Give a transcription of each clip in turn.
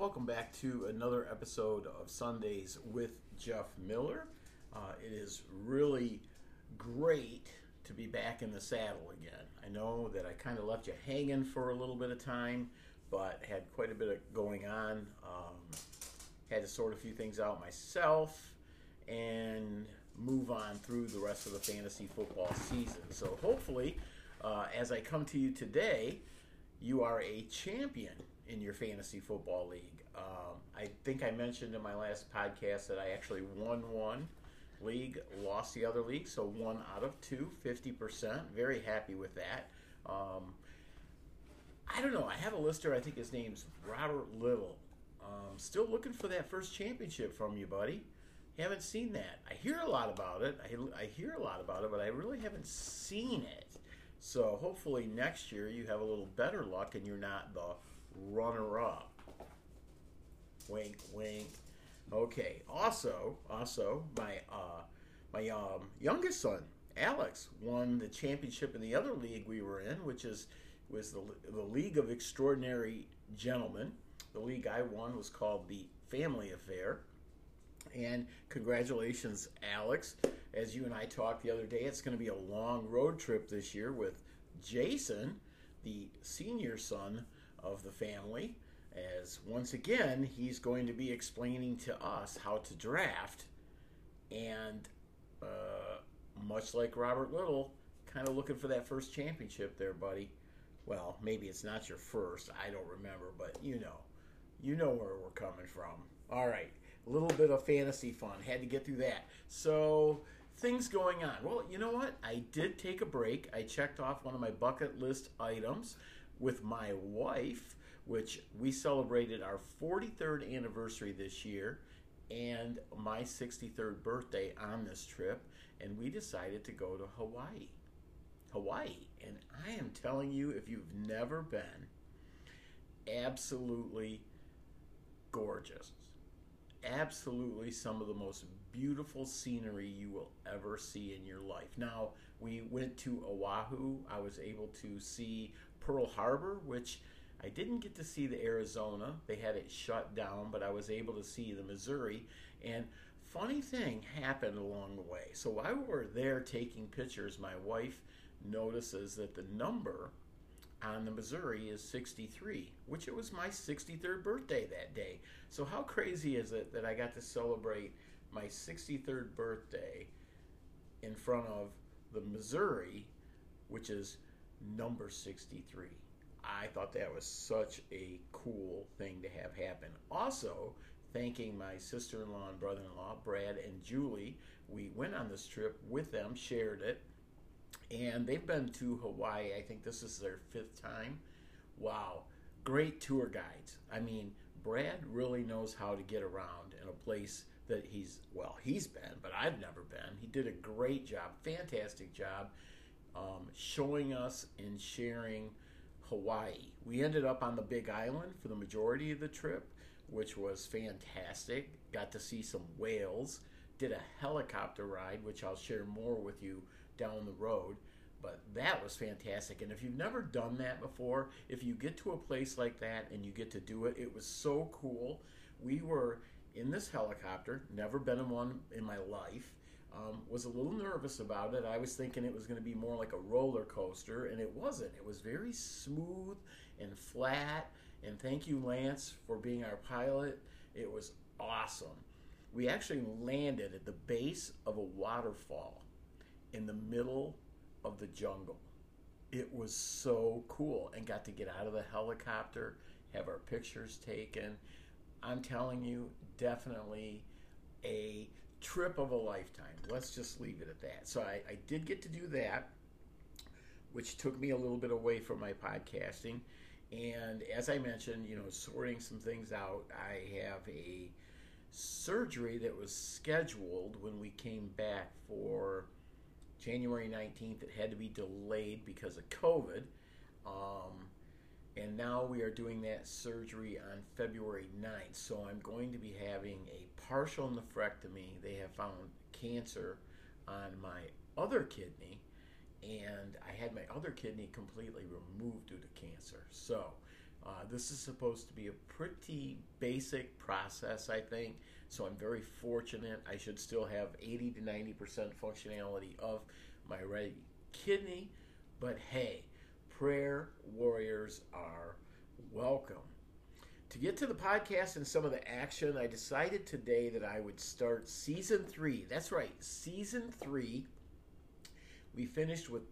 welcome back to another episode of Sundays with Jeff Miller. It is really great to be back in the saddle again. I know that I kind of left you hanging for a little bit of time, but had quite a bit of going on. Had to sort a few things out myself and move on through the rest of the fantasy football season. So hopefully, as I come to you today, you are a champion in your fantasy football league. I think I mentioned in my last podcast that I actually won one league, lost the other league, so 1 out of 2, 50%. Very happy with that. I don't know. I have a lister. I think his name's Robert Little. Still looking for that first championship from you, buddy. Haven't seen that. I hear a lot about it. I hear a lot about it, but I really haven't seen it. So hopefully next year you have a little better luck and you're not the runner-up. Wink, wink. Okay. Also, my youngest son, Alex, won the championship in the other league we were in, which was the League of Extraordinary Gentlemen. The league I won was called the Family Affair. And congratulations, Alex. As you and I talked the other day, it's going to be a long road trip this year with Jason, the senior son of the family, as once again, he's going to be explaining to us how to draft. And much like Robert Little, kind of looking for that first championship there, buddy. Well, maybe it's not your first. I don't remember, but you know where we're coming from. All right. A little bit of fantasy fun. Had to get through that. So, things going on. Well, you know what? I did take a break. I checked off one of my bucket list items with my wife, which we celebrated our 43rd anniversary this year and my 63rd birthday on this trip, and we decided to go to Hawaii. And I am telling you, if you've never been, absolutely gorgeous. Absolutely some of the most beautiful scenery you will ever see in your life. Now, we went to Oahu. I was able to see Pearl Harbor, which I didn't get to see the Arizona. They had it shut down, but I was able to see the Missouri. And funny thing happened along the way. So while we were there taking pictures, my wife notices that the number on the Missouri is 63, which it was my 63rd birthday that day. So how crazy is it that I got to celebrate my 63rd birthday in front of the Missouri, which is number 63. I thought that was such a cool thing to have happen. Also, thanking my sister-in-law and brother-in-law, Brad and Julie. We went on this trip with them, shared it, and they've been to Hawaii. I think this is their 5th time. Wow. Great tour guides. I mean, Brad really knows how to get around in a place that he's been, but I've never been. He did a great job, fantastic job, showing us and sharing Hawaii. We ended up on the Big Island for the majority of the trip, which was fantastic. Got to see some whales. Did a helicopter ride, which I'll share more with you down the road, but that was fantastic. And if you've never done that before, if you get to a place like that and you get to do it, it was so cool. We were in this helicopter, never been in one in my life. Was a little nervous about it. I was thinking it was going to be more like a roller coaster, and it wasn't. It was very smooth and flat, and thank you, Lance, for being our pilot. It was awesome. We actually landed at the base of a waterfall in the middle of the jungle. It was so cool, and got to get out of the helicopter, have our pictures taken. I'm telling you, definitely a trip of a lifetime. Let's just leave it at that. So I did get to do that, which took me a little bit away from my podcasting. And as I mentioned, sorting some things out, I have a surgery that was scheduled when we came back for January 19th. It had to be delayed because of COVID. And now we are doing that surgery on February 9th. So I'm going to be having a partial nephrectomy. They have found cancer on my other kidney, and I had my other kidney completely removed due to cancer. So This is supposed to be a pretty basic process, I think. So I'm very fortunate. I should still have 80 to 90% functionality of my right kidney. But hey, prayer warriors are welcome. To get to the podcast and some of the action, I decided today that I would start season 3. That's right, season 3. We finished with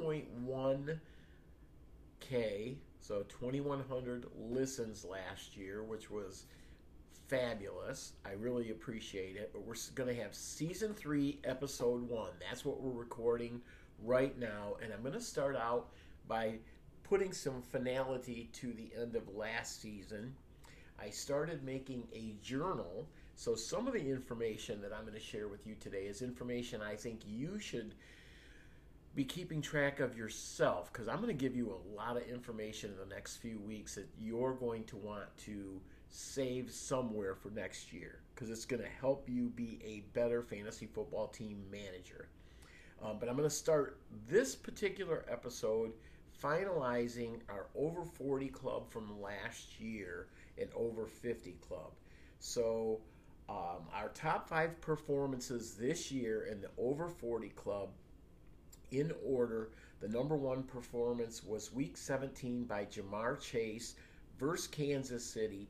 2.1K, so 2,100 listens last year, which was fabulous. I really appreciate it. But we're going to have season 3, episode 1. That's what we're recording right now. And I'm going to start out by putting some finality to the end of last season. I started making a journal. So some of the information that I'm going to share with you today is information I think you should be keeping track of yourself, because I'm going to give you a lot of information in the next few weeks that you're going to want to save somewhere for next year, because it's going to help you be a better fantasy football team manager. But I'm going to start this particular episode finalizing our over 40 club from last year and over 50 club. So our top 5 performances this year in the over 40 club, in order, the number 1 performance was week 17 by Ja'Marr Chase versus Kansas City,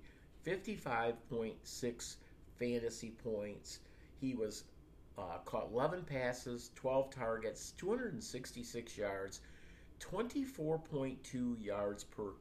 55.6 fantasy points. He was caught 11 passes, 12 targets, 266 yards, 24.2 yards per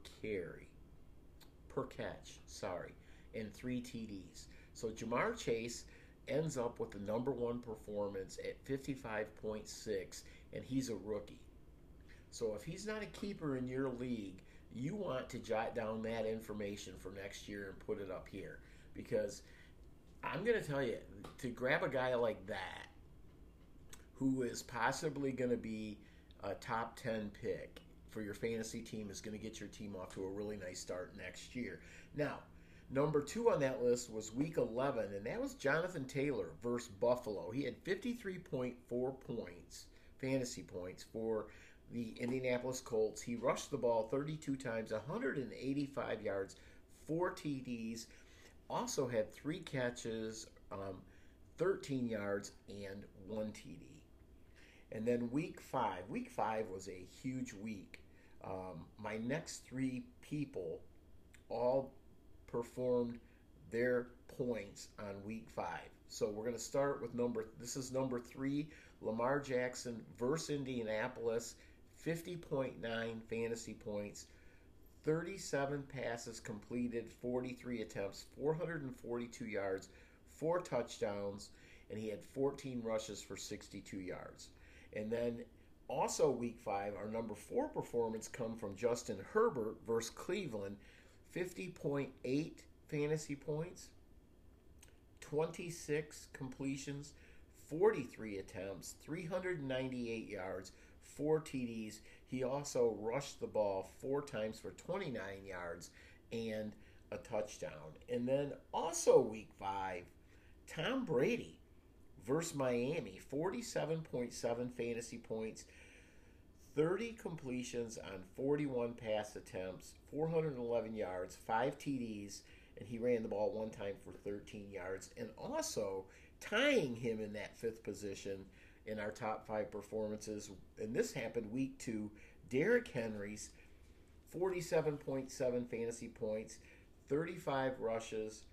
catch, and 3 TDs. So Ja'Marr Chase ends up with the number 1 performance at 55.6, and he's a rookie. So if he's not a keeper in your league, you want to jot down that information for next year and put it up here, because I'm going to tell you, to grab a guy like that who is possibly going to be a top 10 pick for your fantasy team is going to get your team off to a really nice start next year. Now, number 2 on that list was week 11, and that was Jonathan Taylor versus Buffalo. He had 53.4 points, fantasy points, for the Indianapolis Colts. He rushed the ball 32 times, 185 yards, 4 TDs, also had 3 catches, 13 yards, and 1 TD. And then week 5 was a huge week. My next 3 people all performed their points on week 5. So we're going to start with number 3, Lamar Jackson versus Indianapolis, 50.9 fantasy points, 37 passes completed, 43 attempts, 442 yards, 4 touchdowns, and he had 14 rushes for 62 yards. And then also week 5, our number 4 performance come from Justin Herbert versus Cleveland, 50.8 fantasy points, 26 completions, 43 attempts, 398 yards, 4 TDs. He also rushed the ball 4 times for 29 yards and a touchdown. And then also week 5, Tom Brady versus Miami, 47.7 fantasy points, 30 completions on 41 pass attempts, 411 yards, 5 TDs, and he ran the ball 1 time for 13 yards. And also tying him in that 5th position in our top 5 performances, and this happened week 2, Derrick Henry's 47.7 fantasy points, 35 rushes,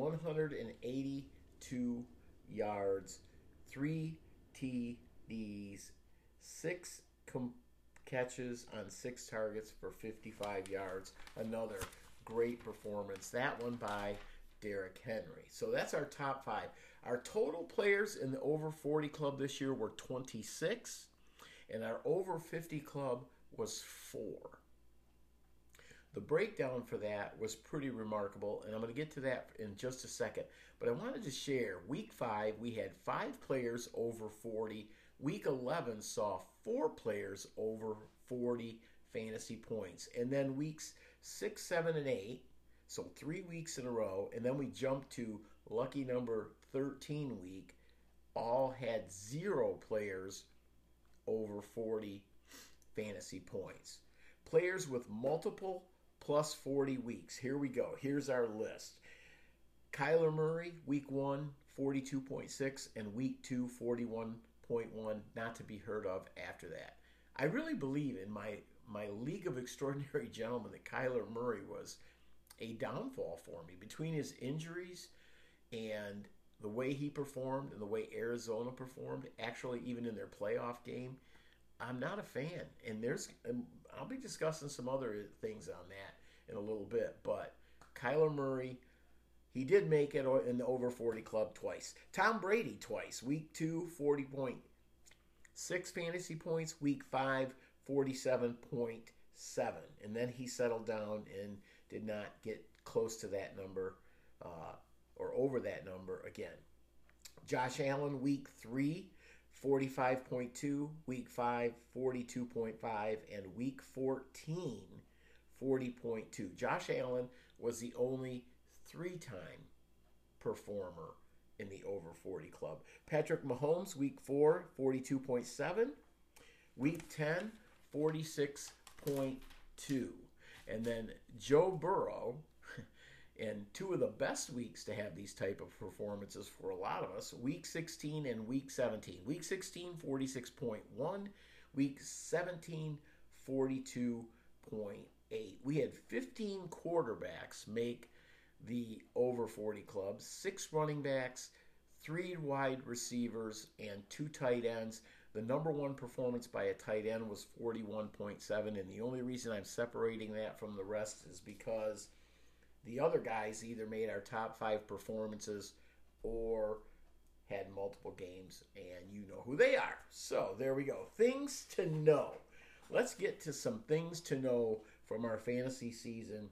182 yards, 3 TDs, 6 catches on 6 targets for 55 yards. Another great performance. That one by Derrick Henry. So that's our top 5. Our total players in the over 40 club this year were 26, and our over 50 club was 4. The breakdown for that was pretty remarkable, and I'm going to get to that in just a second. But I wanted to share, week 5, we had 5 players over 40. Week 11 saw 4 players over 40 fantasy points. And then weeks 6, 7, and 8, so 3 weeks in a row, and then we jumped to lucky number 13 week, all had 0 players over 40 fantasy points. Players with multiple plus 40 weeks. Here we go. Here's our list. Kyler Murray, week 1, 42.6, and week 2, 41.1, not to be heard of after that. I really believe in my League of Extraordinary Gentlemen that Kyler Murray was a downfall for me. Between his injuries and the way he performed and the way Arizona performed, actually even in their playoff game, I'm not a fan. And I'll be discussing some other things on that in a little bit. But Kyler Murray, he did make it in the over 40 club twice. Tom Brady twice. Week 2, 40.6 fantasy points. Week 5, 47.7. And then he settled down and did not get close to that number or over that number again. Josh Allen, week 3, 45.2. Week 5, 42.5. And week 14, 40.2. Josh Allen was the only 3-time performer in the over 40 club. Patrick Mahomes, week 4, 42.7. Week 10, 46.2. And then Joe Burrow, and two of the best weeks to have these type of performances for a lot of us, week 16 and week 17. Week 16, 46.1. Week 17, 42.8. We had 15 quarterbacks make the over 40 clubs, 6 running backs, 3 wide receivers, and 2 tight ends. The number one performance by a tight end was 41.7, and the only reason I'm separating that from the rest is because the other guys either made our top 5 performances or had multiple games, and you know who they are. So there we go. Things to know. Let's get to some things to know from our fantasy season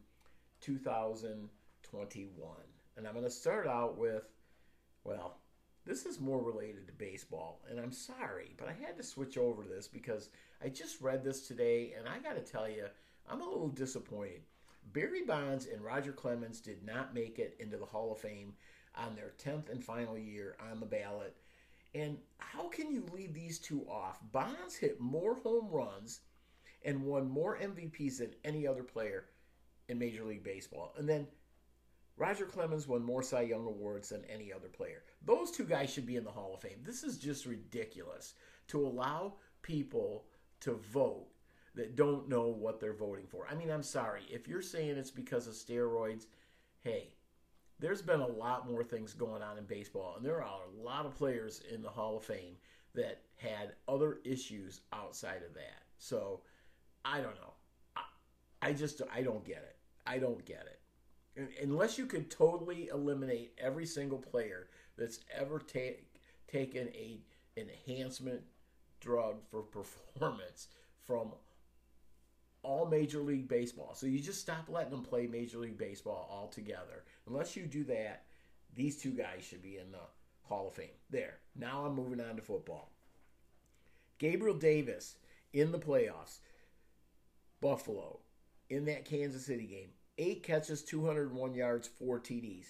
2021. And I'm going to start out with, well, this is more related to baseball, and I'm sorry, but I had to switch over to this because I just read this today, and I got to tell you, I'm a little disappointed. Barry Bonds and Roger Clemens did not make it into the Hall of Fame on their 10th and final year on the ballot. And how can you leave these two off? Bonds hit more home runs and won more MVPs than any other player in Major League Baseball. And then Roger Clemens won more Cy Young awards than any other player. Those two guys should be in the Hall of Fame. This is just ridiculous to allow people to vote that don't know what they're voting for. I mean, I'm sorry. If you're saying it's because of steroids, hey, there's been a lot more things going on in baseball, and there are a lot of players in the Hall of Fame that had other issues outside of that. So, I don't know. I don't get it. I don't get it. Unless you could totally eliminate every single player that's ever taken an enhancement drug for performance from all Major League Baseball. So you just stop letting them play Major League Baseball altogether. Unless you do that, these two guys should be in the Hall of Fame. There. Now I'm moving on to football. Gabriel Davis in the playoffs. Buffalo in that Kansas City game. 8 catches, 201 yards, 4 TDs.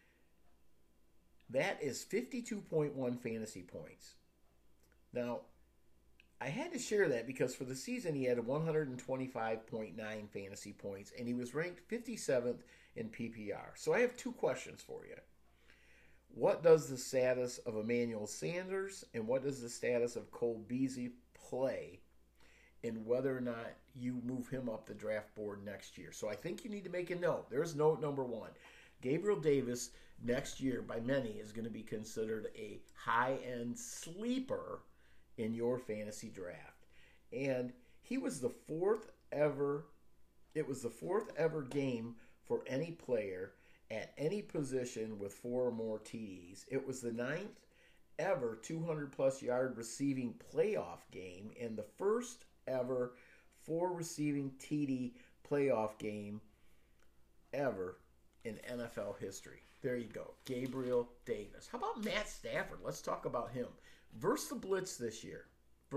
That is 52.1 fantasy points. Now, I had to share that because for the season he had 125.9 fantasy points and he was ranked 57th in PPR. So I have 2 questions for you. What does the status of Emmanuel Sanders and what does the status of Cole Beasley play in whether or not you move him up the draft board next year? So I think you need to make a note. There's note number 1. Gabriel Davis next year by many is going to be considered a high-end sleeper in your fantasy draft. And he was the 4th ever, it was the 4th ever game for any player at any position with 4 or more TDs. It was the 9th ever 200-plus yard receiving playoff game and the first ever 4 receiving TD playoff game ever in NFL history. There you go. Gabriel Davis. How about Matt Stafford? Let's talk about him. Versus the Blitz this year.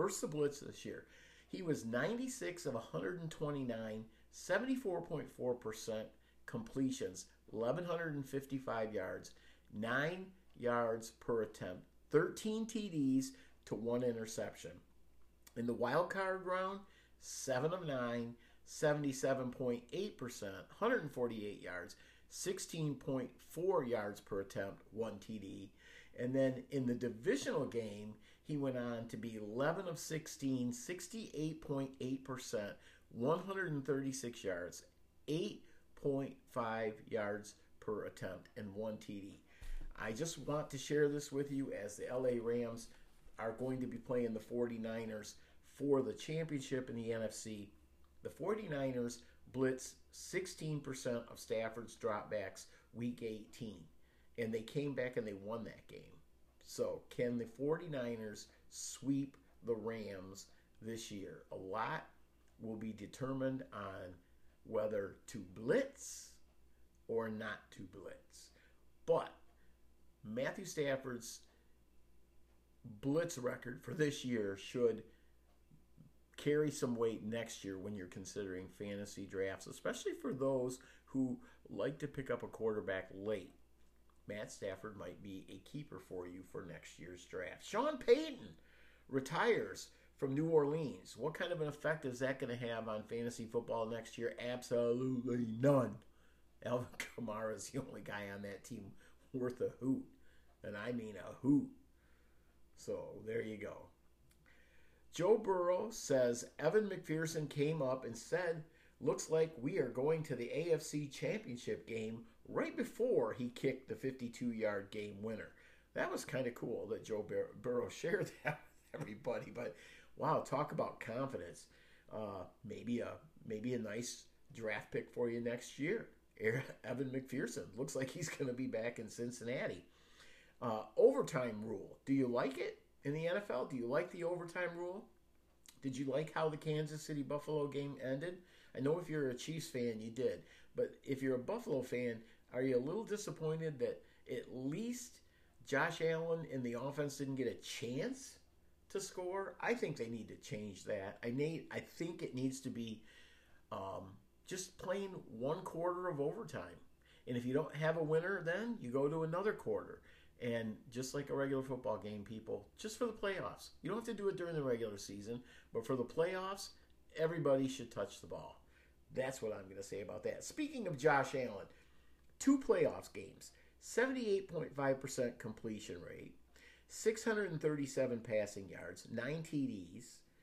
He was 96 of 129, 74.4% completions, 1,155 yards, 9 yards per attempt, 13 TDs to 1 interception. In the wild card round, 7 of 9, 77.8%, 148 yards, 16.4 yards per attempt, 1 TD. And then in the divisional game, he went on to be 11 of 16, 68.8%, 136 yards, 8.5 yards per attempt, and 1 TD. I just want to share this with you as the LA Rams are going to be playing the 49ers for the championship in the NFC. The 49ers blitzed 16% of Stafford's dropbacks week 18, and they came back and they won that game. So can the 49ers sweep the Rams this year? A lot will be determined on whether to blitz or not to blitz. But Matthew Stafford's blitz record for this year should carry some weight next year when you're considering fantasy drafts, especially for those who like to pick up a quarterback late. Matt Stafford might be a keeper for you for next year's draft. Sean Payton retires from New Orleans. What kind of an effect is that going to have on fantasy football next year? Absolutely none. Alvin Kamara is the only guy on that team worth a hoot. And I mean a hoot. So there you go. Joe Burrow says Evan McPherson came up and said, looks like we are going to the AFC Championship game right before he kicked the 52-yard game winner. That was kind of cool that Joe Burrow shared that with everybody. But wow, talk about confidence. Maybe a nice draft pick for you next year. Evan McPherson looks like he's going to be back in Cincinnati. Overtime rule. Do you like it in the NFL? Do you like the overtime rule? Did you like how the Kansas City Buffalo game ended? I know if you're a Chiefs fan, you did. But if you're a Buffalo fan, are you a little disappointed that at least Josh Allen and the offense didn't get a chance to score? I think they need to change that. I think it needs to be just playing one quarter of overtime. And if you don't have a winner, then you go to another quarter. And just like a regular football game, people, just for the playoffs. You don't have to do it during the regular season, but for the playoffs, everybody should touch the ball. That's what I'm going to say about that. Speaking of Josh Allen, 2 playoffs games, 78.5% completion rate, 637 passing yards, 9 TDs,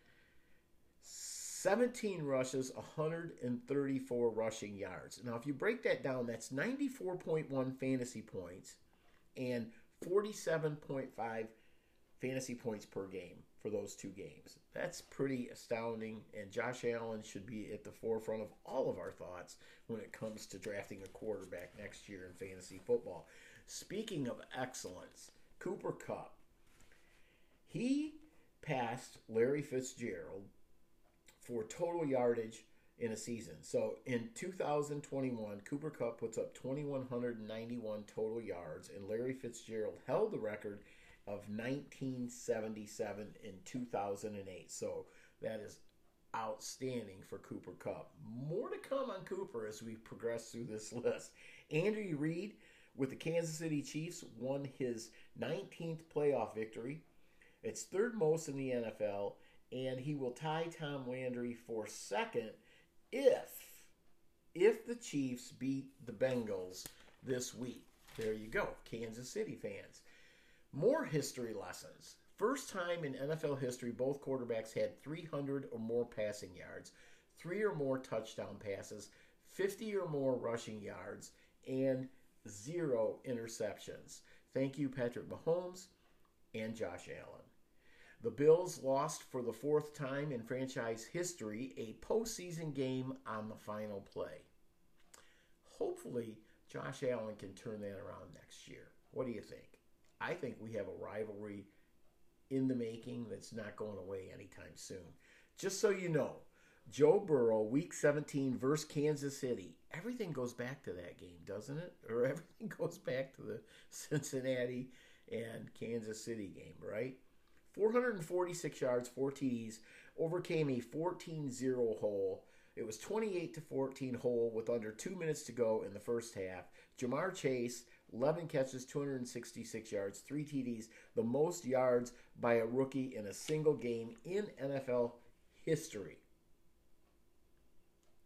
17 rushes, 134 rushing yards. Now, if you break that down, that's 94.1 fantasy points and 47.5 fantasy points per game for those 2 games. That's pretty astounding, and Josh Allen should be at the forefront of all of our thoughts when it comes to drafting a quarterback next year in fantasy football. Speaking of excellence, Cooper Kupp. He passed Larry Fitzgerald for total yardage in a season. So in 2021, Cooper Kupp puts up 2,191 total yards, and Larry Fitzgerald held the record of 1977 in 2008. So that is outstanding for Cooper Kupp. More to come on Cooper as we progress through this list. Andy Reid with the Kansas City Chiefs won his 19th playoff victory. It's 3rd most in the NFL, and he will tie Tom Landry for 2nd if the Chiefs beat the Bengals this week. There you go, Kansas City fans. More history lessons. First time in NFL history, both quarterbacks had 300 or more passing yards, 3 or more touchdown passes, 50 or more rushing yards, and 0 interceptions. Thank you, Patrick Mahomes and Josh Allen. The Bills lost for the 4th time in franchise history a postseason game on the final play. Hopefully, Josh Allen can turn that around next year. What do you think? I think we have a rivalry in the making that's not going away anytime soon. Just so you know, Joe Burrow, Week 17 versus Kansas City. Everything goes back to that game, doesn't it? Or everything goes back to the Cincinnati and Kansas City game, right? 446 yards, 4 TDs, overcame a 14-0 hole. It was 28-14 hole with under 2 minutes to go in the first half. Jamar Chase, 11 catches, 266 yards, 3 TDs, the most yards by a rookie in a single game in NFL history.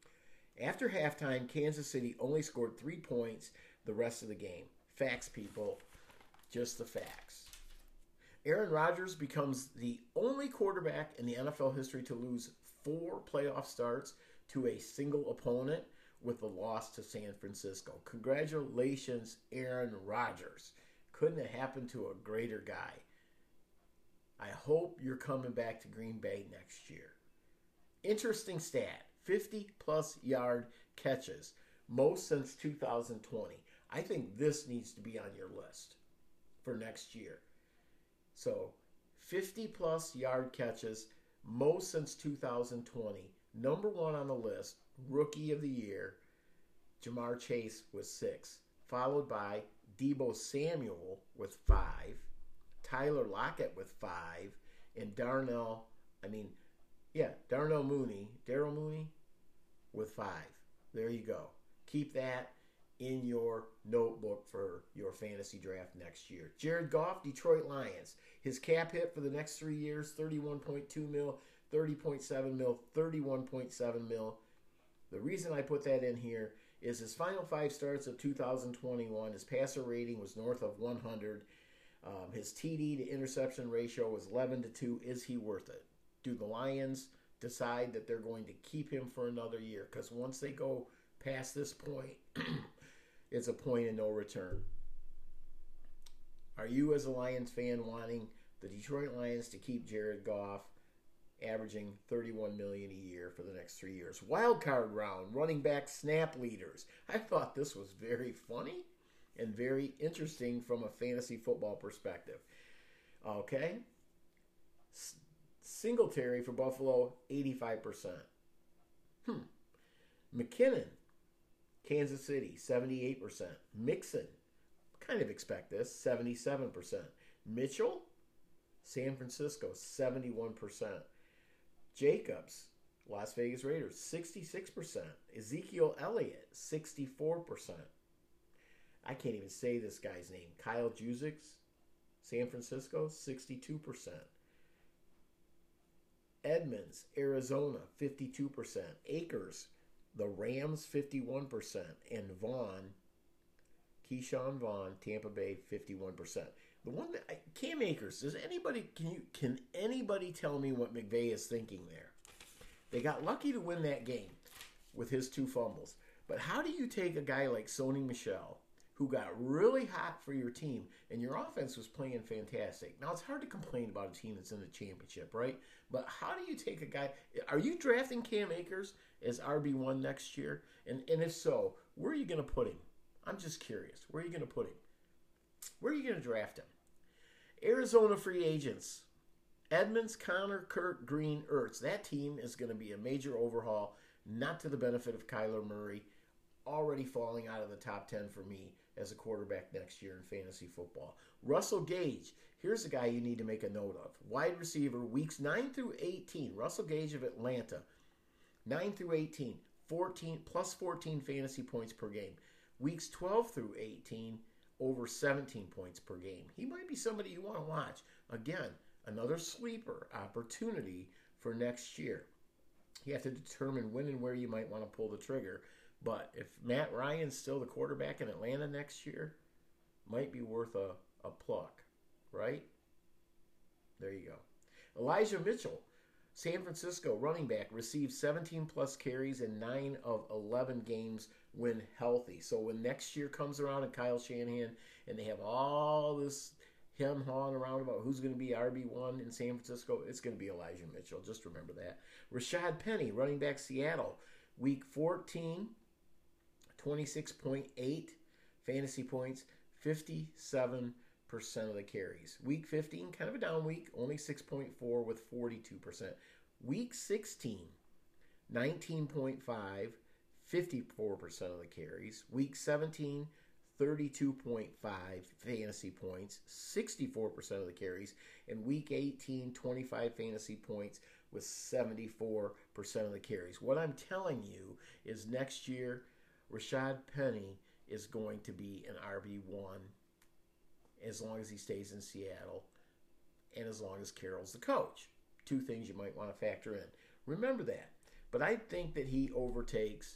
After halftime, Kansas City only scored 3 points the rest of the game. Facts, people. Just the facts. Aaron Rodgers becomes the only quarterback in the NFL history to lose 4 playoff starts to a single opponent with the loss to San Francisco. Congratulations, Aaron Rodgers. Couldn't have happened to a greater guy. I hope you're coming back to Green Bay next year. Interesting stat, 50-plus yard catches, most since 2020. I think this needs to be on your list for next year. So, 50-plus yard catches, most since 2020. Number 1 on the list, Rookie of the Year, Ja'Marr Chase with 6, followed by Deebo Samuel with 5, Tyler Lockett with 5, and Darnell Mooney with 5. There you go. Keep that in your notebook for your fantasy draft next year. Jared Goff, Detroit Lions. His cap hit for the next 3 years, $31.2 mil, $30.7 mil, $31.7 mil. The reason I put that in here is his final 5 starts of 2021, his passer rating was north of 100. His TD to interception ratio was 11-2. Is he worth it? Do the Lions decide that they're going to keep him for another year? Because once they go past this point, it's a point of no return. Are you, as a Lions fan, wanting the Detroit Lions to keep Jared Goff, averaging $31 million a year for the next 3 years? Wild card round, running back snap leaders. I thought this was very funny and very interesting from a fantasy football perspective. Okay. Singletary for Buffalo, 85%. McKinnon, Kansas City, 78%. Mixon, kind of expect this, 77%. Mitchell, San Francisco, 71%. Jacobs, Las Vegas Raiders, 66%. Ezekiel Elliott, 64%. I can't even say this guy's name. Kyle Juszczyk, San Francisco, 62%. Edmonds, Arizona, 52%. Akers, the Rams, 51%. And Keyshawn Vaughn, Tampa Bay, 51%. The one that Cam Akers, can anybody tell me what McVay is thinking there? They got lucky to win that game with his 2 fumbles. But how do you take a guy like Sony Michel, who got really hot for your team, and your offense was playing fantastic? Now, it's hard to complain about a team that's in the championship, right? But how do you take a guy? Are you drafting Cam Akers as RB1 next year? And if so, where are you going to put him? I'm just curious. Where are you going to put him? Where are you going to draft him? Arizona free agents. Edmonds, Connor, Kirk, Green, Ertz. That team is going to be a major overhaul, not to the benefit of Kyler Murray, already falling out of the top 10 for me as a quarterback next year in fantasy football. Russell Gage. Here's a guy you need to make a note of. Wide receiver, weeks 9 through 18. Russell Gage of Atlanta. 9 through 18. 14 fantasy points per game. Weeks 12 through 18, over 17 points per game. He might be somebody you want to watch. Again, another sleeper opportunity for next year. You have to determine when and where you might want to pull the trigger. But if Matt Ryan's still the quarterback in Atlanta next year, might be worth a pluck, right? There you go. Elijah Mitchell, San Francisco running back, received 17-plus carries in 9 of 11 games when healthy. So when next year comes around and Kyle Shanahan and they have all this hem-hawing around about who's going to be RB1 in San Francisco, it's going to be Elijah Mitchell. Just remember that. Rashad Penny, running back, Seattle, week 14, 26.8 fantasy points, 57% of the carries. Week 15, kind of a down week, only 6.4 with 42%. Week 16, 19.5, 54% of the carries. Week 17, 32.5 fantasy points, 64% of the carries. And week 18, 25 fantasy points with 74% of the carries. What I'm telling you is next year, Rashad Penny is going to be an RB1 as long as he stays in Seattle and as long as Carroll's the coach. 2 things you might want to factor in. Remember that. But I think that he overtakes the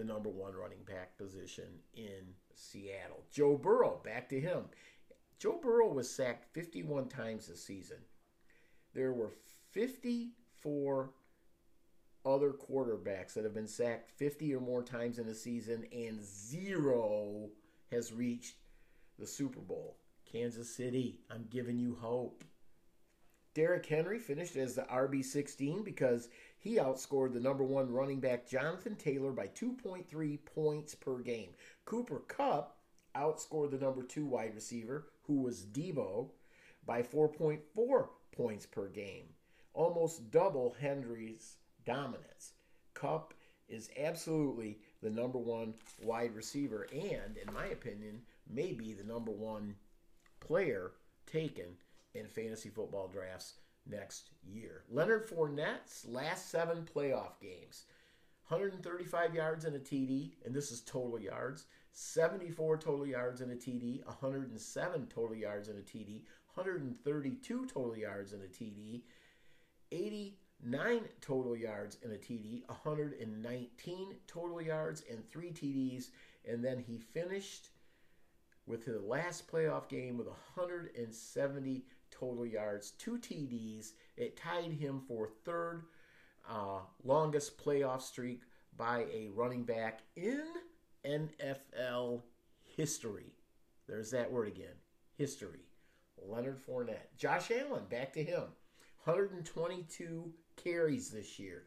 the number one running back position in Seattle. Joe Burrow, back to him. Joe Burrow was sacked 51 times this season. There were 54 other quarterbacks that have been sacked 50 or more times in a season, and 0 has reached the Super Bowl. Kansas City, I'm giving you hope. Derrick Henry finished as the RB16 because he outscored the number one running back Jonathan Taylor by 2.3 points per game. Cooper Kupp outscored the number 2 wide receiver, who was Debo, by 4.4 points per game, almost double Henry's dominance. Kupp is absolutely the number one wide receiver and, in my opinion, maybe the number one player taken in fantasy football drafts next year. Leonard Fournette's last 7 playoff games, 135 yards and a TD, and this is total yards, 74 total yards and a TD, 107 total yards and a TD, 132 total yards and a TD, 89 total yards and a TD, 119 total yards and 3 TDs, and then he finished with the last playoff game with 170 total yards, 2 TDs. It tied him for third longest playoff streak by a running back in NFL history. There's that word again, history. Leonard Fournette. Josh Allen, back to him. 122 carries this year,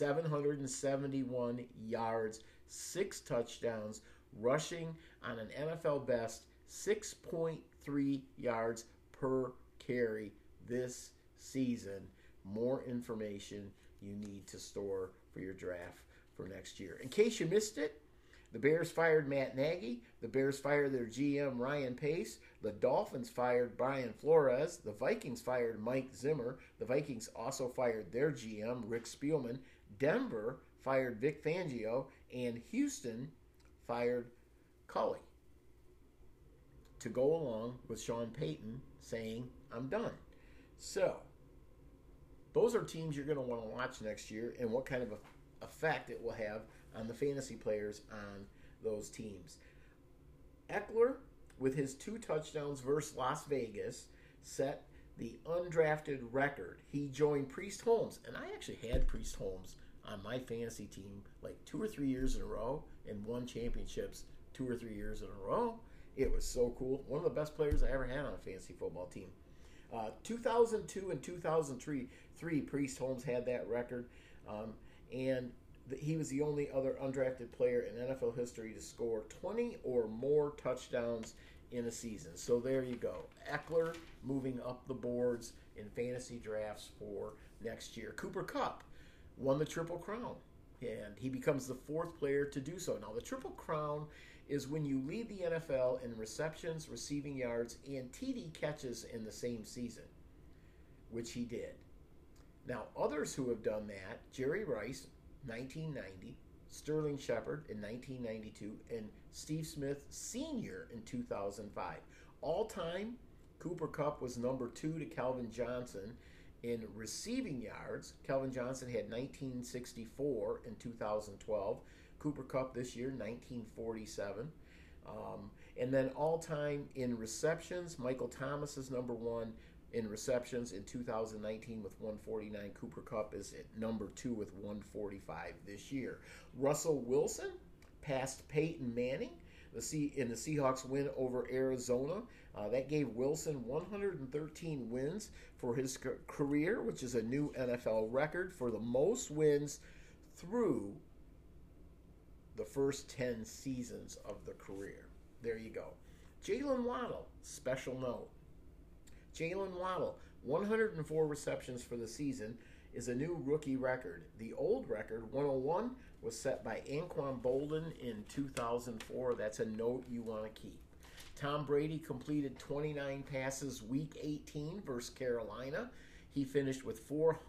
771 yards, 6 touchdowns, rushing on an NFL best 6.3 yards per carry this season. More information you need to store for your draft for next year. In case you missed it, the Bears fired Matt Nagy. The Bears fired their GM, Ryan Pace. The Dolphins fired Brian Flores. The Vikings fired Mike Zimmer. The Vikings also fired their GM, Rick Spielman. Denver fired Vic Fangio. And Houston fired Culley to go along with Sean Payton saying, I'm done. So, those are teams you're going to want to watch next year and what kind of effect it will have on the fantasy players on those teams. Eckler, with his 2 touchdowns versus Las Vegas, set the undrafted record. He joined Priest Holmes, and I actually had Priest Holmes on my fantasy team like 2 or 3 years in a row and won championships 2 or 3 years in a row. It was so cool. One of the best players I ever had on a fantasy football team. 2002 and 2003, Priest Holmes had that record, and he was the only other undrafted player in NFL history to score 20 or more touchdowns in a season. So there you go. Eckler moving up the boards in fantasy drafts for next year. Cooper Kupp won the Triple Crown, and he becomes the 4th player to do so. Now, the Triple Crown is when you lead the NFL in receptions, receiving yards, and TD catches in the same season, which he did. Now, others who have done that, Jerry Rice, 1990, Sterling Shepard in 1992, and Steve Smith Sr. in 2005. All time, Cooper Kupp was number 2 to Calvin Johnson in receiving yards. Calvin Johnson had 1964 in 2012. Cooper Kupp this year, 1947. And then all time in receptions, Michael Thomas is number 1 in receptions in 2019 with 149. Cooper Kupp is at number 2 with 145 this year. Russell Wilson passed Peyton Manning in the Seahawks win over Arizona. That gave Wilson 113 wins for his career, which is a new NFL record for the most wins through the first 10 seasons of the career. There you go. Jalen Waddle, special note. Jalen Waddle, 104 receptions for the season, is a new rookie record. The old record, 101, was set by Anquan Boldin in 2004. That's a note you want to keep. Tom Brady completed 29 passes week 18 versus Carolina. He finished with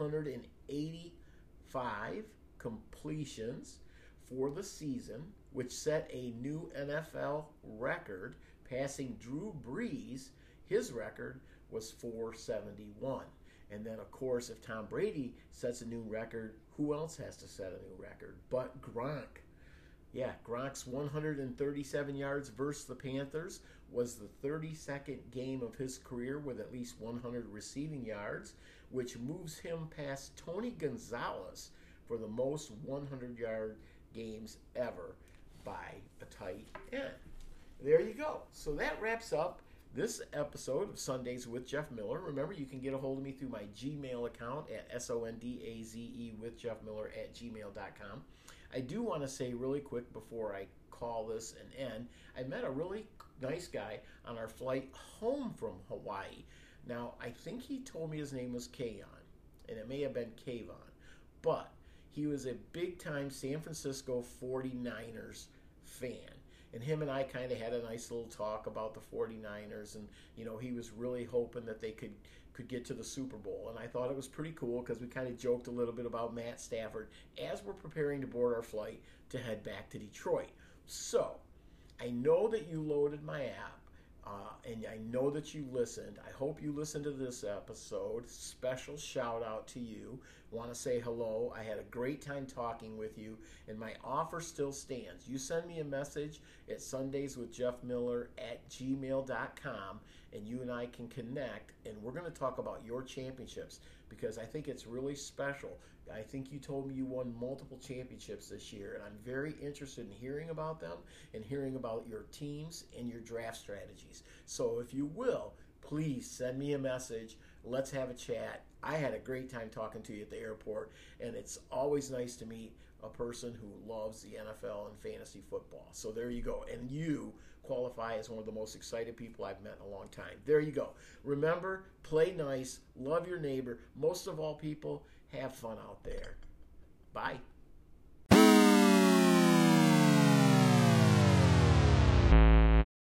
485 completions for the season, which set a new NFL record, passing Drew Brees. His record was 471. And then, of course, if Tom Brady sets a new record, who else has to set a new record but Gronk? Yeah, Gronk's 137 yards versus the Panthers was the 32nd game of his career with at least 100 receiving yards, which moves him past Tony Gonzalez for the most 100-yard games ever by a tight end. There you go. So that wraps up this episode of Sundays with Jeff Miller. Remember, you can get a hold of me through my Gmail account at sondaze with Jeff Miller at gmail.com. I do want to say really quick before I call this an end, I met a really nice guy on our flight home from Hawaii. Now, I think he told me his name was Kayon, and it may have been Kayvon, but he was a big-time San Francisco 49ers fan. And him and I kind of had a nice little talk about the 49ers, and he was really hoping that they could get to the Super Bowl. And I thought it was pretty cool because we kind of joked a little bit about Matt Stafford as we're preparing to board our flight to head back to Detroit. So I know that you loaded my app, and I know that you listened. I hope you listened to this episode. Special shout out to you. Want to say hello. I had a great time talking with you, and my offer still stands. You send me a message at sundayswithjeffmiller@gmail.com, and you and I can connect, and we're going to talk about your championships because I think it's really special. I think you told me you won multiple championships this year, and I'm very interested in hearing about them and hearing about your teams and your draft strategies. So if you will, please send me a message. Let's have a chat. I had a great time talking to you at the airport, and it's always nice to meet a person who loves the NFL and fantasy football. So there you go. And you qualify as one of the most excited people I've met in a long time. There you go. Remember, play nice, love your neighbor. Most of all, people, have fun out there. Bye.